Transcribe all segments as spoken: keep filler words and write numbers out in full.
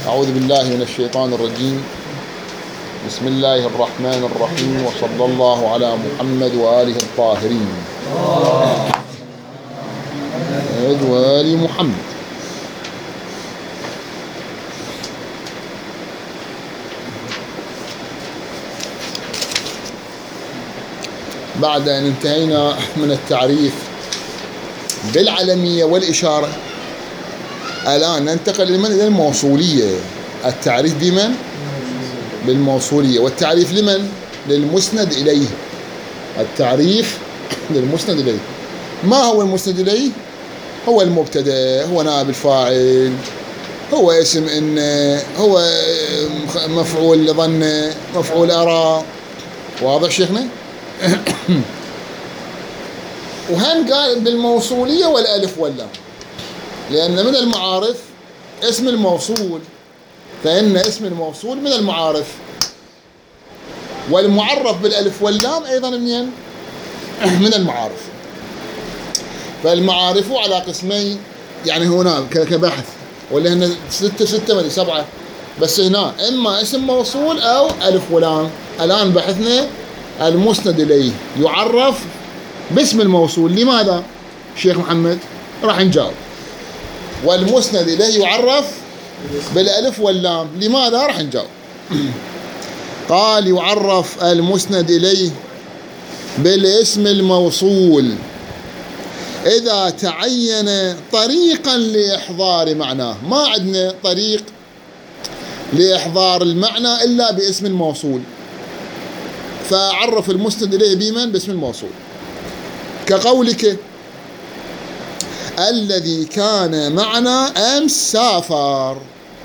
أعوذ بالله من الشيطان الرجيم. بسم الله الرحمن الرحيم، وصلى الله على محمد وآله الطاهرين وآل محمد. بعد أن انتهينا من التعريف بالعلمية والإشارة، الآن ننتقل لمن؟ إلى الموصولية. التعريف بمن؟ بالموصولية. والتعريف لمن؟ للمسند إليه. التعريف للمسند إليه. ما هو المسند إليه؟ هو المبتدأ، هو نائب الفاعل، هو اسم إن، هو مفعول لظن، مفعول أرى. واضح شيخنا؟ وهم قال بالموصولية والألف واللام، لأن من المعارف اسم الموصول، فإن اسم الموصول من المعارف، والمعرف بالألف واللام أيضا منين؟ من المعارف. فالمعارف على قسمين، يعني هنا كبحث، ولا هنا ستة ستة ولا سبعة، بس هنا إما اسم موصول أو ألف ولام. الآن بحثنا المسند إليه يعرف باسم الموصول. لماذا شيخ محمد؟ راح نجاوب. والمسند إليه يعرف بالألف واللام. لماذا؟ راح نجاوب. قال يعرف المسند إليه بالاسم الموصول إذا تعين طريقا لإحضار معناه. ما عندنا طريق لإحضار المعنى إلا باسم الموصول، فعرف المسند إليه بمن؟ باسم الموصول. كقولك الذي كان معنا أمس سافر.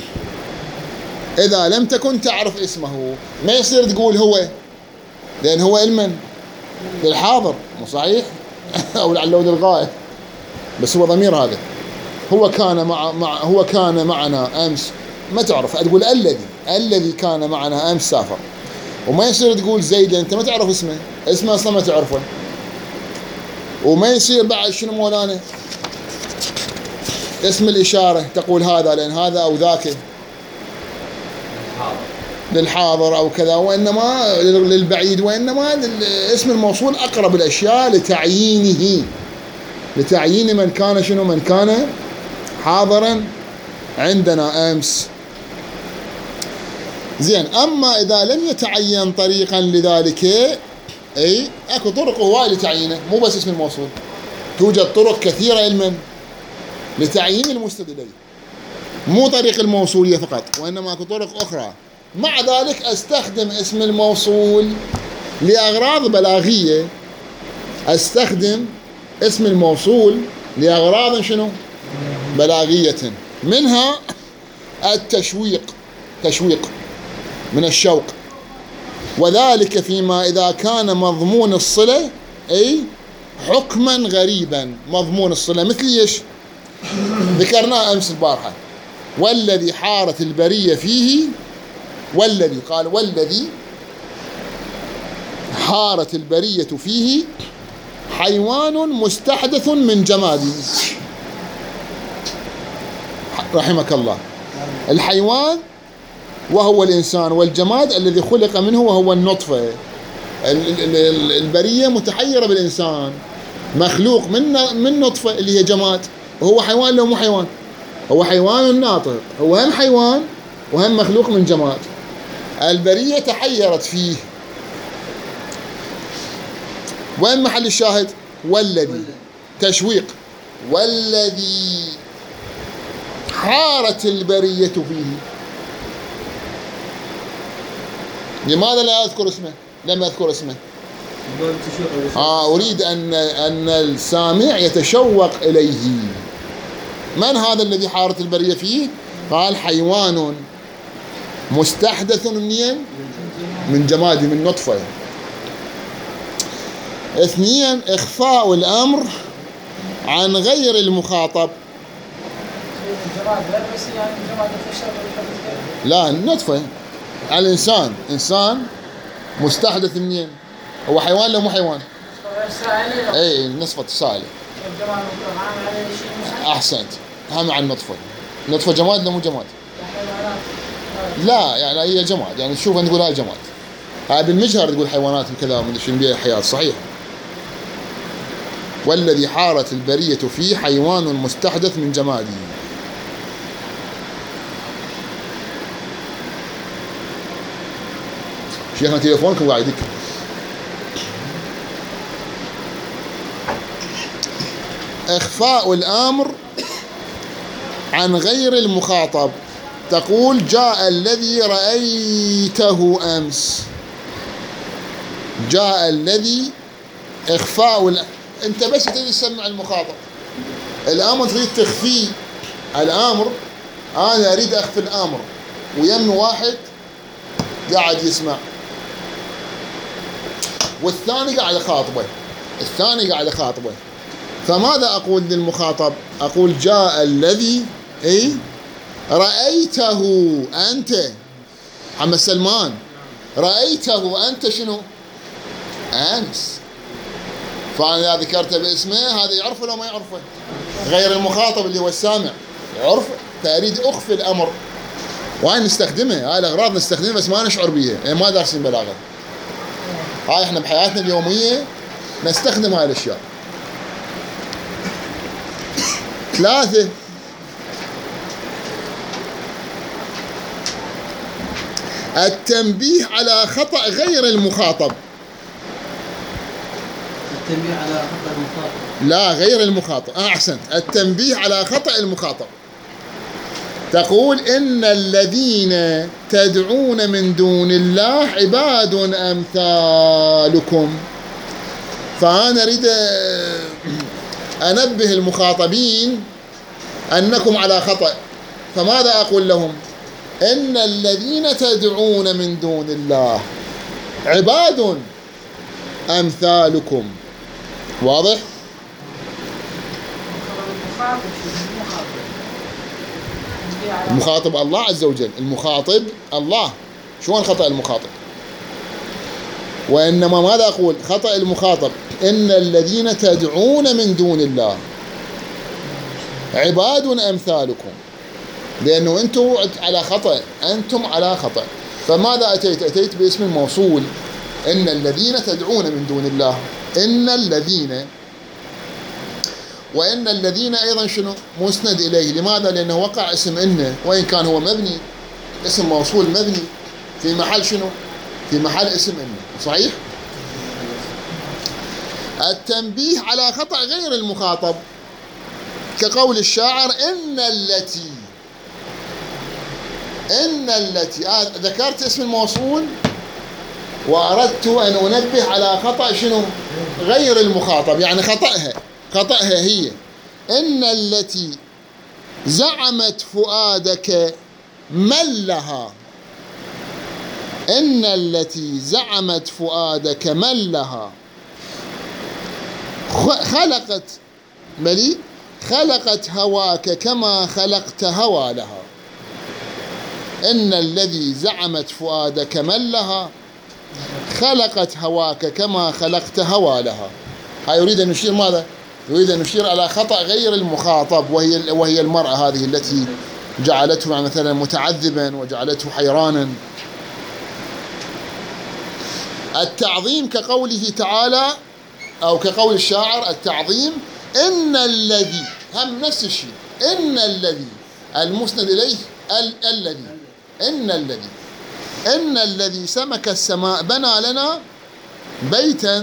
إذا لم تكن تعرف اسمه ما يصير تقول هو، لأن هو المن؟ للحاضر، مو صحيح؟ أو لعله للغائب، بس هو ضمير. هذا هو كان مع, مع هو كان معنا أمس، ما تعرف، تقول الذي الذي كان معنا أمس سافر. وما يصير تقول زيد، لأن أنت ما تعرف اسمه، اسمه أصلا ما تعرفه. وما يصير بعد شنو مولانا اسم الإشارة تقول هذا، لأن هذا أو ذاك للحاضر أو كذا، وإنما للبعيد، وإنما اسم الموصول أقرب الأشياء لتعيينه، لتعيين من كان شنو؟ من كان حاضرا عندنا أمس. زين. أما إذا لم يتعين طريقا لذلك، أي أكو طرق هواية لتعيينه، مو بس اسم الموصول، توجد طرق كثيرة علما لتعيين المسند إليه، مو طريق الموصولية فقط، وإنما أكو طرق أخرى. مع ذلك أستخدم اسم الموصول لأغراض بلاغية، أستخدم اسم الموصول لأغراض شنو؟ بلاغية. منها التشويق، تشويق من الشوق، وذلك فيما إذا كان مضمون الصلة، أي حكما غريبا. مضمون الصلة مثل إيش؟ ذكرناه أمس البارحة، والذي حارت البرية فيه، والذي قال والذي حارت البرية فيه حيوان مستحدث من جماد. رحمك الله. الحيوان وهو الإنسان، والجماد الذي خلق منه وهو النطفة. البرية متحيرة بالإنسان، مخلوق من من نطفة اللي هي جماد، وهو حيوان لو مو حيوان؟ هو حيوان ناطق، هو هم حيوان وهم مخلوق من جماد. البرية تحيرت فيه. وين محل الشاهد؟ والذي، تشويق. والذي حارت البرية فيه. لماذا لا أذكر اسمه؟ لم أذكر اسمه. آه أريد أن أن السامع يتشوق إليه. من هذا الذي حارت البرية فيه؟ قال حيوان مستحدث منين؟ من جماد، من نطفة. اثنين، إخفاء الأمر عن غير المخاطب. لا، النطفة على الإنسان، إنسان مستحدث منين؟ هو حيوان لو مو حيوان؟ اي نصفة سائلة. أحسنت. هم عن النطفة. النطفة جماد لو مو جماد؟ لا يعني هي جماد، يعني تشوف نقول هاي جماد. هاي بالمجهر تقول حيوانات وكذا من شنو بيها حياة، صحيح. والذي حارت البرية فيه حيوان مستحدث من جماده. شيخنا تليفونكم قاعد يدق. إخفاء الأمر عن غير المخاطب. تقول جاء الذي رأيته أمس. جاء الذي، إخفاء الأمر. أنت بس تريد تسمع المخاطب، الأمر تريد تخفيه. الأمر أنا أريد أخفي الأمر، ويم واحد قاعد يسمع والثاني قاعد يخاطبه، الثاني قاعد يخاطبه. فماذا أقول للمخاطب؟ أقول جاء الذي أي رأيته أنت محمد سلمان، رأيته أنت شنو؟ أمس. فأنا ذكرته باسمه هذا يعرفه ولا ما يعرفه؟ غير المخاطب اللي هو السامع يعرفه. فأريد أخفي الأمر، وهاي نستخدمها، هاي الأغراض نستخدمها بس ما نشعر بيها، يعني ما دارسين بلاغة. هاي احنا بحياتنا اليومية نستخدم هاي الأشياء. ثلاثة، التنبيه على خطأ غير المخاطب. التنبيه على خطأ المخاطب. لا غير المخاطب، آه أحسنت. التنبيه على خطأ المخاطب. تقول إن الذين تدعون من دون الله عباد أمثالكم. فأنا أريد أنبه المخاطبين أنكم على خطأ. فماذا أقول لهم؟ إن الذين تدعون من دون الله عباد أمثالكم. واضح؟ المخاطب الله عز وجل، المخاطب الله. شلون خطأ المخاطب؟ وإنما ماذا أقول؟ خطأ المخاطب إن الذين تدعون من دون الله عباد أمثالكم، لأنه أنتم على خطأ، أنتم على خطأ. فماذا أتيت؟ أتيت باسم الموصول إن الذين تدعون من دون الله. إن الذين، وإن الذين أيضا شنو؟ مسند إليه. لماذا؟ لأنه وقع اسم إن، وإن كان هو مبني، اسم موصول مبني في محل شنو؟ في محل اسم إن، صحيح؟ التنبيه على خطأ غير المخاطب كقول الشاعر إن التي، إن التي. آه ذكرت اسم الموصول وأردت أن أنبه على خطأ شنو؟ غير المخاطب، يعني خطأها، خطأها هي. إن التي زعمت فؤادك ملها. إن التي زعمت فؤادك ملها خلقت ملي خلقت هواك كما خلقت هوى لها. إن الذي زعمت فؤادك ملها خلقت هواك كما خلقت هوى لها. هاي يريد أن نشير ماذا؟ يريد أن نشير على خطأ غير المخاطب، وهي وهي المرأة هذه التي جعلته مثلا متعذبا وجعلته حيرانا. التعظيم كقوله تعالى أو كقول الشاعر التعظيم إن الذي، هم نفس الشيء. إن الذي المسند إليه ال الذي إن الذي إن الذي سمك السماء بنى لنا بيتا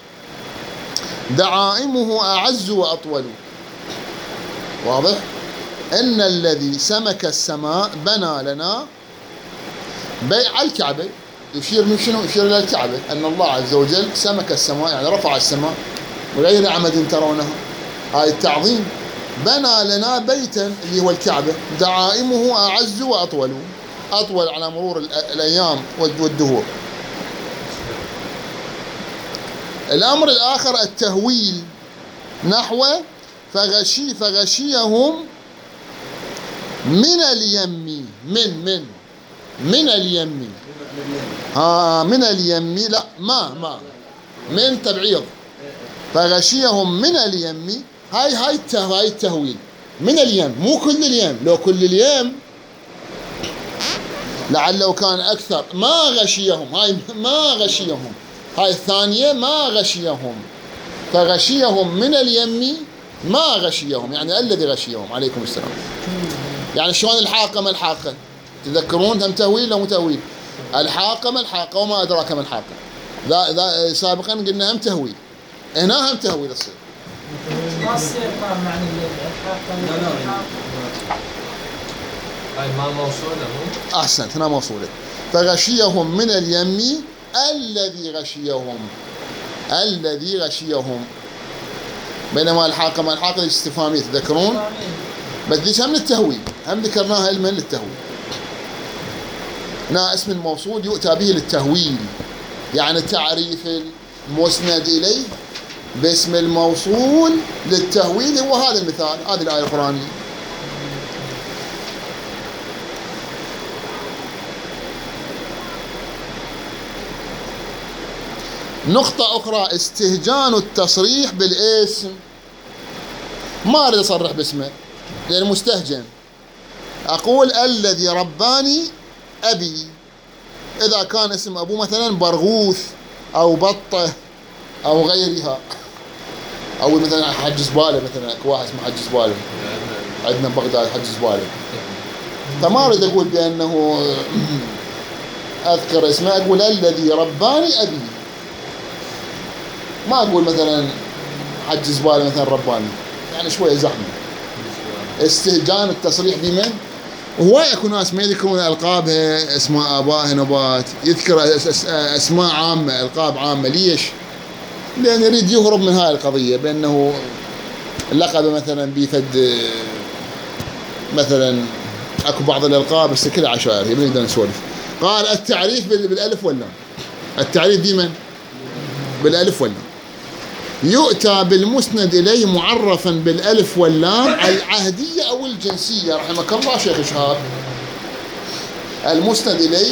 دعائمه أعز وأطول. واضح؟ إن الذي سمك السماء بنى لنا بيت على الكعبة. يشير من شنو؟ يشير إلى الكعبة، أن الله عز وجل سمك السماء، يعني رفع السماء وغير عمد ترونه. هاي التعظيم. بنى لنا بيتا اللي هو الكعبة دعائمه أعز وأطول، أطول على مرور الأيام والدهور. الأمر الآخر التهويل، نحو فغشي فغشيهم من اليم. من من من اليم. ها من اليم، لا ما ما من تبعيض. فغشيهم من اليم. هاي هاي هاي التهويل من اليم، مو كل اليم. لو كل اليم لعله كان أكثر ما غشيهم، هاي ما غشيهم، هاي الثانية ما غشيهم، فغشيهم من اليم ما غشيهم، يعني الذي غشيهم. عليكم السلام. يعني شلون الحاقة ما الحاقة؟ تذكرون هم تهويل لو مو تهويل؟ الحاقة ما الحاقة وما أدراك ما الحاقة. ذا ذا سابقا قلنا هم تهويل، هنا هم تهويل الصيغ. ما تصير معنى الحاقة. لا لا هاي ما موصولة مو؟ أحسنت، هنا موصولة. فغشيهم من اليم الذي غشيهم، الذي غشيهم. بينما الحاقة ما الحاقة الاستفهامية تذكرون؟ بس ذيك هم للتهويل، هم ذكرناها علما للتهويل. هنا اسم الموصول يؤتى به للتهويل، يعني تعريف المسند إليه باسم الموصول للتهويل هو هذا المثال، هذه الآية القرآنية. نقطة أخرى، استهجان التصريح بالاسم. ما أريد أصرح باسمه لأنه مستهجن. أقول الذي رباني أبي، إذا كان اسم أبوه مثلا برغوث أو بطة أو غيرها، أو مثلا حج زبالة، مثلا أكو واحد اسمه حج زبالة عندنا ببغداد، حج زبالة. فما أريد أقول بأنه أذكر اسمه، أقول الذي رباني أبي، ما أقول مثلا حج زبالة مثلا رباني، يعني شوية زحمة. استهجان التصريح بمن؟ وهواي اكو ناس ما يذكرون القابها، اسماء ابائها نبات، يذكر اسماء عامه، القاب عامه. ليش؟ لان يريد يهرب من هاي القضيه، بانه لقب مثلا بفد، مثلا اكو بعض الالقاب بس كلها عشائر يريد نسولف. قال التعريف بالالف واللام. التعريف بمن؟ بالالف واللام. يؤتى بالمسند إليه معرفا بالألف واللام العهدية أو الجنسية. رحمك الله شيخ شهاب. المسند إليه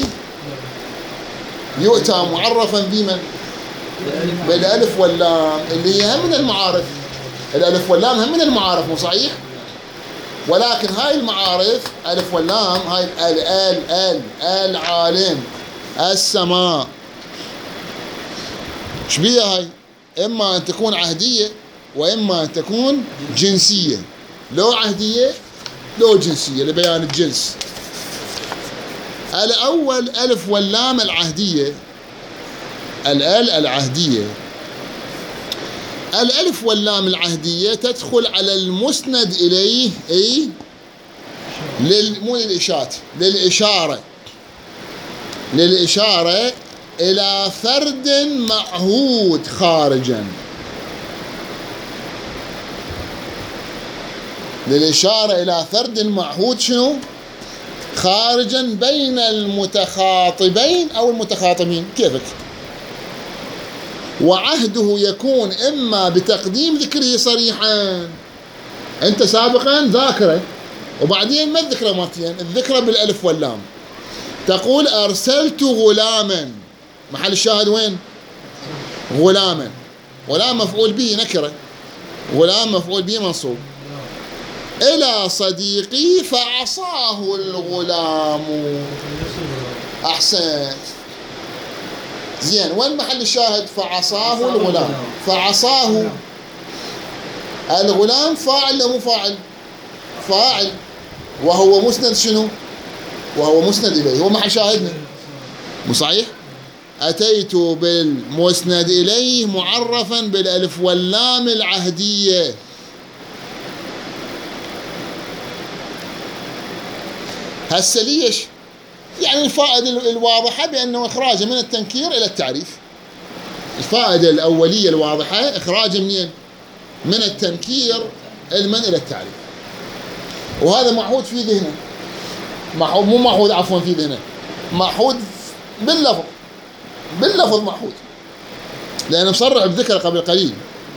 يؤتى معرفا بمن؟ بالألف واللام، اللي هي هم من المعارف. الألف واللام هم من المعارف، مو صحيح؟ ولكن هاي المعارف ألف واللام، هاي ال ال ال العالم، السماء، شبيه هاي؟ إما أن تكون عهدية وإما أن تكون جنسية. لو عهدية لو جنسية لبيان الجنس. الأول ألف واللام العهدية، الأل العهدية. الألف واللام العهدية تدخل على المسند إليه، أي لل مو للإشارة، للإشارة، للإشارة إلى فرد معهود خارجا، للإشارة إلى فرد معهود شنو؟ خارجا بين المتخاطبين أو المتخاطبين، كيفك. وعهده يكون إما بتقديم ذكره صريحا، أنت سابقا ذاكره وبعدين ما الذكرى مرتين، الذكرى بالألف واللام. تقول أرسلت غلاما، محل الشاهد وين؟ غلاما. غلام مفعول به نكرة، غلام مفعول به منصوب. إلى صديقي فعصاه الغلام. أحسنت، زين. وين محل الشاهد؟ فعصاه الغلام. فعصاه الغلام فاعل ولا مو فاعل؟ فاعل، وهو مسند شنو؟ وهو مسند إليه، هو محل شاهدنا، مو صحيح؟ أتيت بالمسند إليه معرفا بالألف واللام العهدية. هسه ليش؟ يعني الفائدة الواضحة بأنه إخراجه من التنكير إلى التعريف. الفائدة الأولية الواضحة إخراجه منين؟ من التنكير علما إلى التعريف. وهذا معهود في ذهنه، معهود مو معهود عفوا في ذهنه، معهود باللفظ، باللفظ معهود، لأنه مصرح بذكر قبل قليل.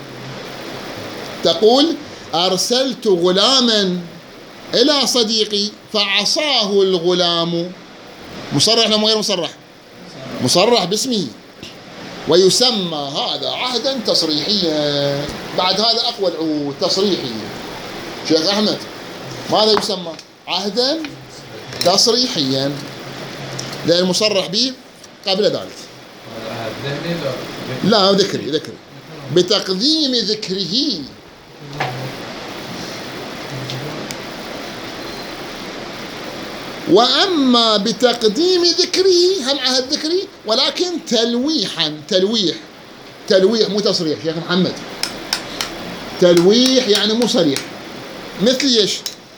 تقول أرسلت غلاما إلى صديقي فعصاه الغلام، مصرح ولا غير مصرح؟ مصرح باسمه. ويسمى هذا عهدا تصريحيا. بعد هذا أقوى العهود تصريحي. شيخ أحمد، ماذا يسمى؟ عهدا تصريحيا. لأن المصرح به قبل ذلك. ذهني لو لا ذكري ذكري بتقديم ذكره. وأما بتقديم ذكره هم عهد ذكري ولكن تلويحا. تلويح تلويح مو تصريح شيخ محمد. تلويح يعني مو صريح. مثل ايش؟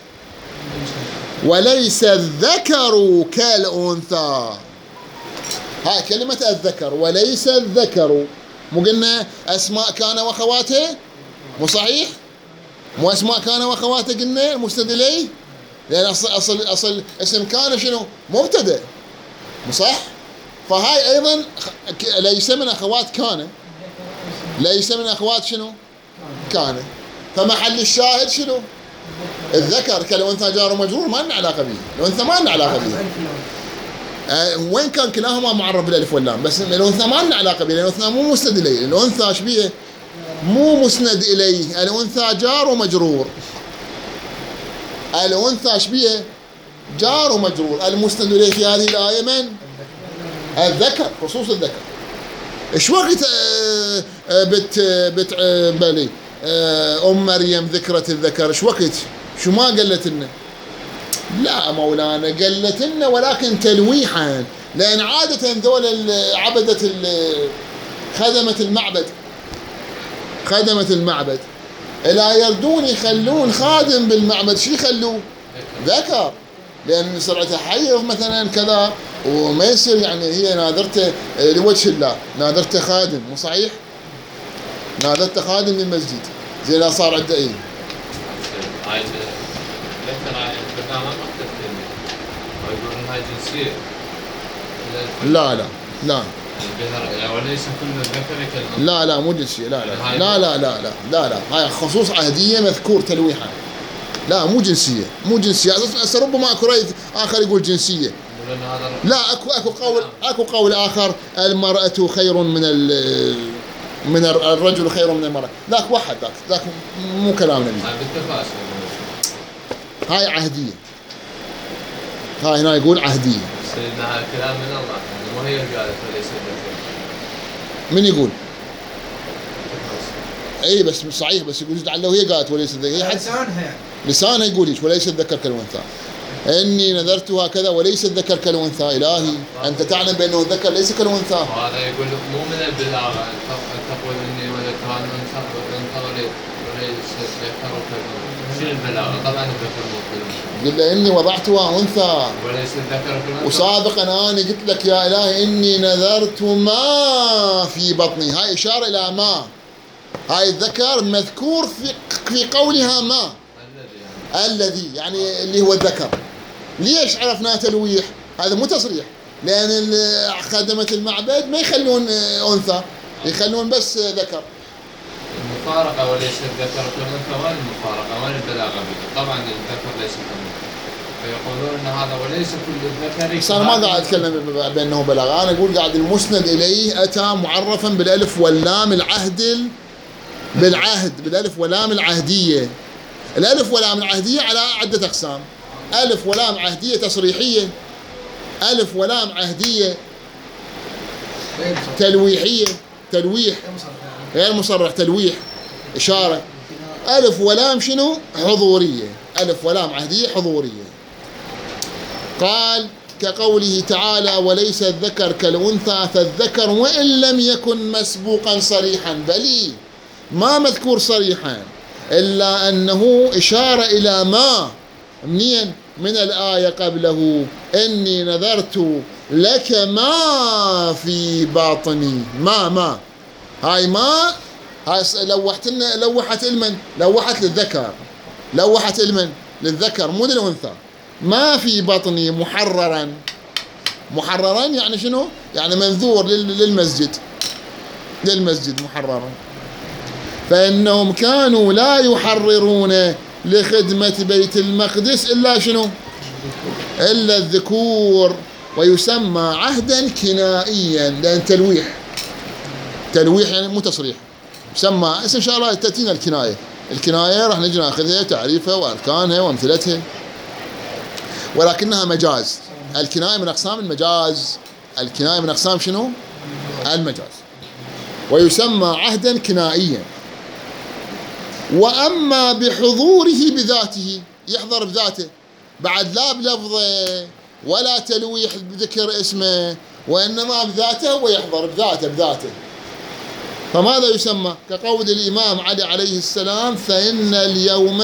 وليس الذكر كالأنثى. هاي كلمة الذكر. وليس الذكر مو قلنا أسماء كان وأخواته؟ مو صحيح؟ مو أسماء كان وأخواته قلنا المسند إليه؟ لأن أصل أصل أصل اسم كان شنو؟ مبتدأ. مو صح؟ فهاي أيضا ليس من أخوات كان. ليس من أخوات شنو؟ كان. فمحل الشاهد شنو؟ الذكر كالأنثى جار ومجرور ما لنا علاقة به. الأنثى ما لنا علاقة به. أه وين كان كلاهما معرف بالألف واللام بس الأنثى ما لنا علاقة به. الأنثى مو مسند إليه. الأنثى ايش بيه؟ مو مسند إليه. الأنثى جار ومجرور. الأنثى ايش بيه؟ جار ومجرور. المسند إليه في هذه الآية من؟ الذكر. خصوص الذكر. ايش وقت أه بت بت أه بالي أه أم مريم ذكرت الذكر ايش وقت؟ شو ما قالت لنا؟ لا مولانا قالت لنا ولكن تلويحا. لأن عادة ذول عبدة خدمة المعبد خدمة المعبد لا يردون يخلون خادم بالمعبد شو يخلوه؟ ذكر. لأن سرعته حي مثلا كذا وما يصير يعني هي ناظرته لوجه الله ناظرته خادم. مو صحيح؟ ناظرته خادم للمسجد زي لا صار عنده ايه. لا لا لا وليس كل الذكر كالأنثى. لا لا مو جنسية. لا لا لا لا لا لا لا لا هاي خصوص عهدية مذكور تلويحا. لا مو جنسية مو جنسية. ربما اكو رأي آخر يقول جنسية. لا اكو اكو قول اكو قول آخر المرأة خير من ال من الرجل خير من المرأة. ذاك واحد ذاك ذاك مو كلام نبي. هاي عهدية. هاي هنا يقول عهدية. سيدنا كلام من الله مو هي قالت وليس الذكر. من يقول؟ اي بس صحيح بس يقول لعله هي قالت وليس الذكر. هي لسانها يعني. لسانها يقول ايش؟ وليس الذكر كالأنثى. إني نذرت هكذا وليس الذكر كالأنثى. إلهي أنت تعلم بأنه الذكر ليس كالأنثى. وهذا يقول مو من البلاغة تقول إني ولدت هذا الأنثى وليس الذكر كالأنثى. شنو البلاغة؟ طبعا الذكر مو كالأنثى. قل له إني وضعتها أنثى. وليس الذكر كالأنثى. وسابقا أنا قلت لك يا إلهي إني نذرت ما في بطني. هاي إشارة إلى ما. هاي الذكر مذكور في في قولها ما. الذي يعني اللي هو الذكر. ليش عرفنا تلويح؟ هذا مو تصريح. لأن خدمة المعبد ما يخلون أنثى يخلون بس ذكر. المفارقة وليس الذكر كالأنثى وين المفارقة؟ وين البلاغة به؟ طبعا الذكر ليس كالأنثى. فيقولون أن هذا وليس كل الذكر. بس أنا ما قاعد أتكلم بأنه بلاغة. أنا أقول قاعد المسند إليه أتى معرفا بالألف واللام العهد بالعهد بالألف واللام العهدية. الألف واللام العهدية على عدة أقسام. ألف ولام عهدية تصريحية. ألف ولام عهدية تلويحية. تلويح غير مصرح. تلويح إشارة. ألف ولام شنو؟ حضورية. ألف ولام عهدية حضورية. قال كقوله تعالى وليس الذكر كالأنثى. فالذكر وإن لم يكن مسبوقا صريحا بل ما مذكور صريحا إلا أنه إشارة إلى ما منين من الآية قبله إني نذرت لك ما في باطني. ما ما هاي ما هاي لوحت لنا لوحت المن لوحت للذكر. لوحت المن للذكر مو للأنثى. ما في بطني محررا. محررا يعني شنو؟ يعني منذور للمسجد. للمسجد محررا. فإنهم كانوا لا يحررون لخدمة بيت المقدس إلا شنو؟ إلا الذكور. ويسمى عهدا كنائيا لأن تلويح. تلويح يعني مو تصريح. يسمى اسم إن شاء الله تأتينا الكناية. الكناية راح نجي ناخذها تعريفها وأركانها وأمثلتها ولكنها مجاز. الكناية من أقسام المجاز. الكناية من أقسام شنو؟ المجاز. ويسمى عهدا كنائيا. وأما بحضوره بذاته، يحضر بذاته بعد لا بلفظه ولا تلويح بذكر اسمه، وإنما بذاته ويحضر بذاته بذاته. فماذا يسمى؟ كقول الإمام علي عليه السلام: فإن اليوم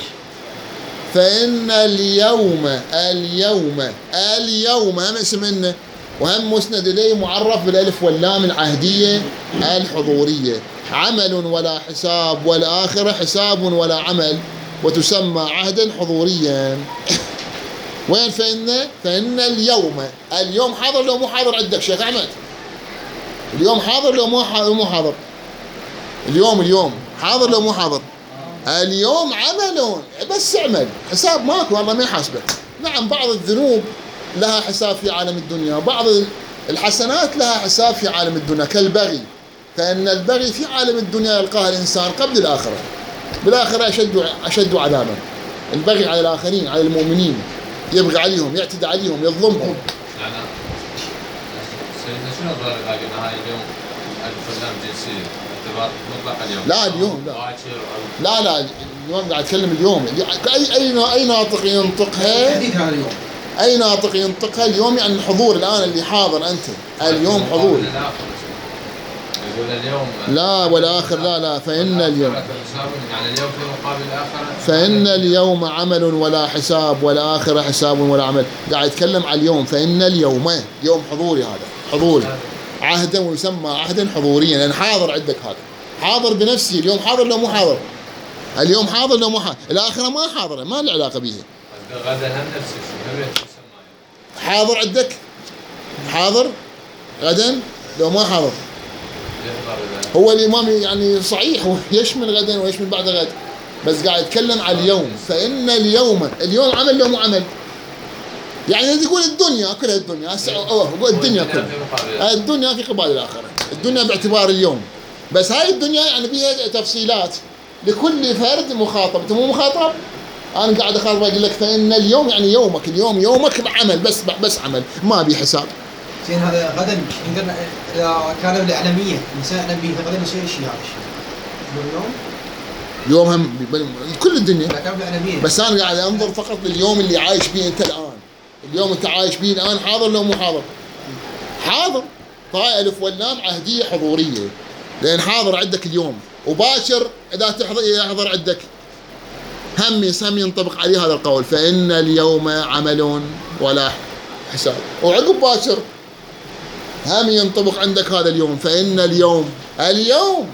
فإن اليوم اليوم اليوم هم اسم إنه وهم مسند إليه معرف بالألف واللام العهدية الحضورية. عمل ولا حساب، والآخرة حساب ولا عمل، وتسمى عهدا حضوريا. وين فإن؟ فإن اليوم، اليوم حاضر لو مو حاضر عندك شيخ أحمد؟ اليوم حاضر لو مو مو حاضر؟ اليوم اليوم حاضر لو مو حاضر؟ اليوم عمل، بس اعمل، حساب ماكو، والله ما يحاسبك. نعم بعض الذنوب لها حساب في عالم الدنيا، بعض الحسنات لها حساب في عالم الدنيا، كالبغي، فإن البغي في عالم الدنيا يلقاه الإنسان قبل الآخرة، بالآخرة أشد أشد عذابا. البغي على الآخرين، على المؤمنين، يبغي عليهم، يعتدي عليهم، يظلمهم. يعني سيدنا شنو الضرر إذا قلنا هاي اليوم الفلان جنسية باعتبار مطلق اليوم؟ لا اليوم لا لا لا اليوم قاعد أتكلم اليوم. أي أي أي ناطق ينطقها؟ تحديد هذا اليوم. أي ناطق ينطقها اليوم؟ يعني الحضور الآن اللي حاضر أنت اليوم حضور. يقول اليوم لا والآخر لا لا فإن اليوم يعني اليوم في مقابل الآخرة. فإن اليوم عمل ولا حساب، والآخرة حساب ولا عمل. قاعد يتكلم على اليوم. فإن اليوم يوم حضوري، هذا حضوري عهدا، ويسمى عهدا حضوريا لأن حاضر عندك. هذا حاضر بنفسه. اليوم حاضر لو مو حاضر؟ اليوم حاضر لو مو حاضر؟ الآخرة ما حاضرة، ما له علاقة بيها. غدا هم نفس الشيء. حاضر عندك، حاضر غدا لو ما حاضر. هو الإمام يعني صحيح هو يشمل غدا ويشمل بعد غد، بس قاعد يتكلم على اليوم. فإن اليوم، اليوم عمل لو مو عمل؟ يعني تقول الدنيا كلها، الدنيا أوه الدنيا كلها، الدنيا في قبال الآخرة، الدنيا باعتبار اليوم. بس هاي الدنيا يعني بيها تفصيلات لكل فرد مخاطب. أنت مو مخاطب، أنا قاعد أخاطب أقول لك فإن اليوم يعني يومك، اليوم يومك بعمل، بس بس عمل، ما بي حساب. زين هذا غدا نقدر اذا كان بالاعلاميه نسأنا به غدا يصير شيء هذا الشيء. اليوم يوم هم كل الدنيا، اذا كان بالاعلاميه. بس انا قاعد انظر فقط لليوم اللي عايش فيه انت الان. اليوم انت عايش فيه الان حاضر لو مو حاضر؟ حاضر. طاء الف واللام عهديه حضوريه، لان حاضر عندك اليوم. وباشر اذا تحضر يحضر عندك هم هم ينطبق عليه هذا القول. فإن اليوم عمل ولا حساب. وعقب باشر هم ينطبق عندك هذا اليوم. فإن اليوم اليوم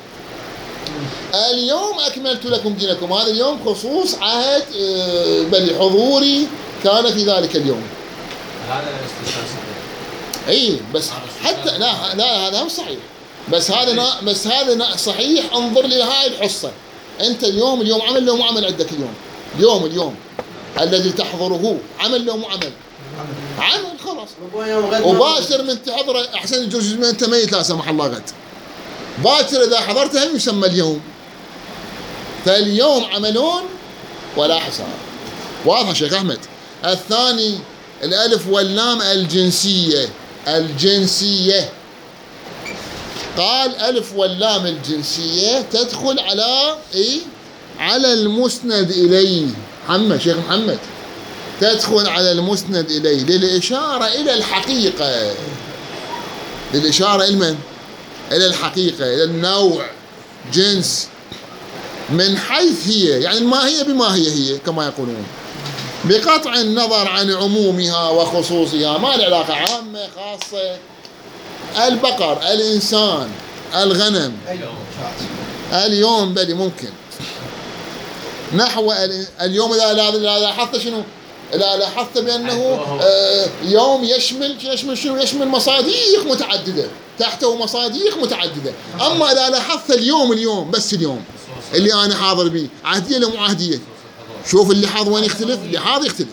اليوم أكملت لكم دينكم. هذا اليوم خصوص عهد بل حضوري كان في ذلك اليوم. هذا الاستثناء صحيح. اي بس حتى لا لا هذا هم صحيح، بس هذا بس هذا صحيح. انظر لهاي الحصة. أنت اليوم اليوم عمل لو مو عمل عندك اليوم. اليوم اليوم الذي تحضره عمل لو مو عمل؟ عمل خلاص. وباشر من تحضره أحسن يجوز من أنت ميت لا سمح الله غد. باكر إذا حضرته هم يسمى اليوم. فاليوم عملون ولا حساب. واضح شيخ أحمد؟ الثاني الألف واللام الجنسية. الجنسية قال ألف واللام الجنسية تدخل على إيه؟ على المسند إليه. محمد شيخ محمد تدخل على المسند إليه للإشارة إلى الحقيقة. للإشارة إلى من؟ إلى الحقيقة، إلى النوع، جنس، من حيث هي، يعني ما هي بما هي هي كما يقولون، بقطع النظر عن عمومها وخصوصها. ما له علاقة عامة خاصة. البقر، الإنسان، الغنم. اليوم بلي ممكن نحو اليوم. إذا لاحظت شنو؟ إذا لاحظت بأنه يوم يشمل يشمل شنو؟ يشمل مصاديق متعددة، تحته مصاديق متعددة. أما إذا لاحظت اليوم اليوم بس اليوم اللي أنا حاضر به عهدية لو مو عهدية؟ شوف اللي حاضر وين يختلف، اللي حاضر يختلف.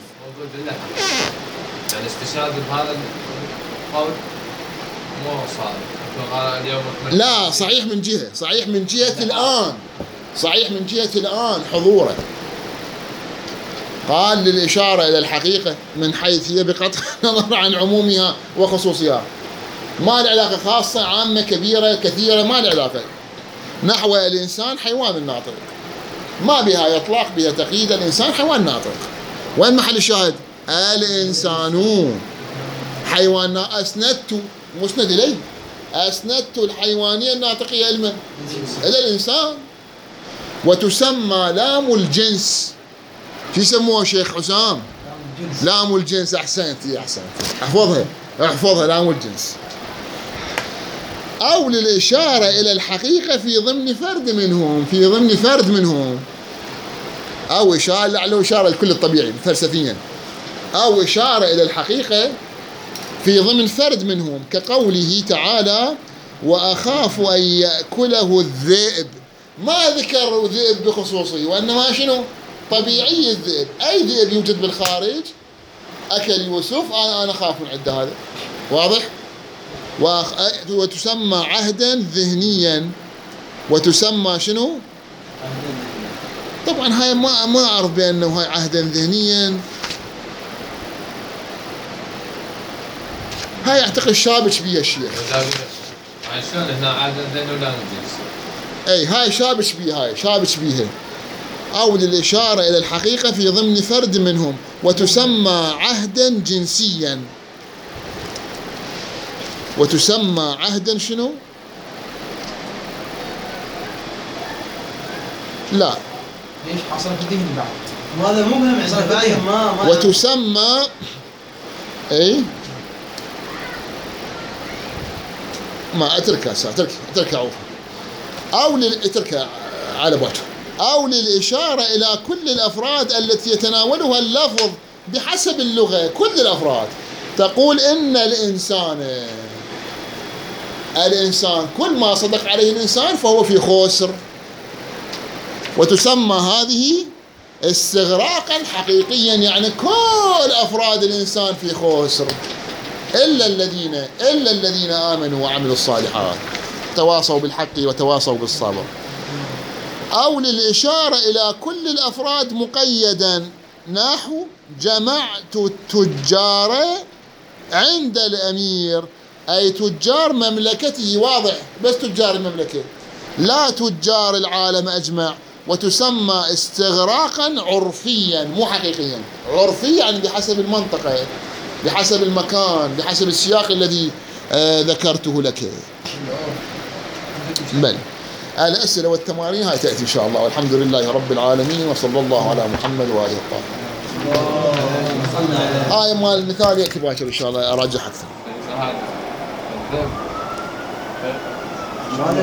يعني استشهاد بهذا القول مو صادق. اليوم لا صحيح من جهة، صحيح من جهة الآن، صحيح من جهة الآن حضوره. قال للإشارة إلى الحقيقة من حيث هي بقطع النظر عن عمومها وخصوصها، ما له علاقة، خاصة عامة كبيرة كثيرة، ما له علاقة. نحو الإنسان حيوان ناطق، ما بها إطلاق بها تقييد، الإنسان حيوان ناطق. وين محل الشاهد؟ الإنسان حيوان. أسندت مسند إليه، أسندت الحيوانية الناطقية إلى إلى الإنسان. وتسمى لام الجنس، شو يسموها شيخ حسام؟ لام الجنس. أحسنت يا أحسنت، احفظها احفظها، لام الجنس. أو للإشارة إلى الحقيقة في ضمن فرد منهم، في ضمن فرد منهم. أو إشارة، لعله إشارة الكل الطبيعي فلسفيا، أو إشارة إلى الحقيقة في ضمن فرد منهم، كقوله تعالى وأخاف أن يأكله الذئب. ما ذكر ذئب بخصوصه، وإنما شنو؟ طبيعي الذئب، أي ذئب يوجد بالخارج أكل يوسف، أنا أنا أخاف من عنده هذا. واضح؟ وتسمى عهدا ذهنيا. وتسمى شنو؟ طبعا هاي ما ما أعرف بأنه هاي عهدا ذهنيا، هاي أعتقد شابش بيها الشيخ. شلون هنا عهدا ذهني ولا نجلس؟ أي هاي شابش بيها، هاي شابش بيها. أو للإشارة إلى الحقيقة في ضمن فرد منهم. وتسمى عهدا جنسيا. وتسمى عهدا شنو؟ لا، ليش حصل في الذهن بعد؟ وهذا مو مهم عشان ما ما وتسمى اي ما اتركها اترك اتركها عوف. او لل اتركها على باكر. او للاشاره الى كل الافراد التي يتناولها اللفظ بحسب اللغه، كل الافراد. تقول ان الانسان، الانسان كل ما صدق عليه الانسان فهو في خسر. وتسمى هذه استغراقا حقيقيا، يعني كل افراد الانسان في خسر الا الذين الا الذين امنوا وعملوا الصالحات تواصوا بالحق وتواصوا بالصبر. او للاشاره الى كل الافراد مقيدا، نحو جمعت التجار عند الامير، اي تجار مملكته. واضح، بس تجار المملكه، لا تجار العالم اجمع. وتسمى استغراقا عرفيا مو حقيقيا، عرفيا يعني بحسب المنطقة، بحسب المكان، بحسب السياق الذي آه ذكرته لك. بل الأسئلة والتمارين هاي تأتي إن شاء الله، والحمد لله رب العالمين، وصلى الله على محمد وآله الطاهرين. آية مال المثال يأتي باكر إن شاء الله، أراجع أكثر.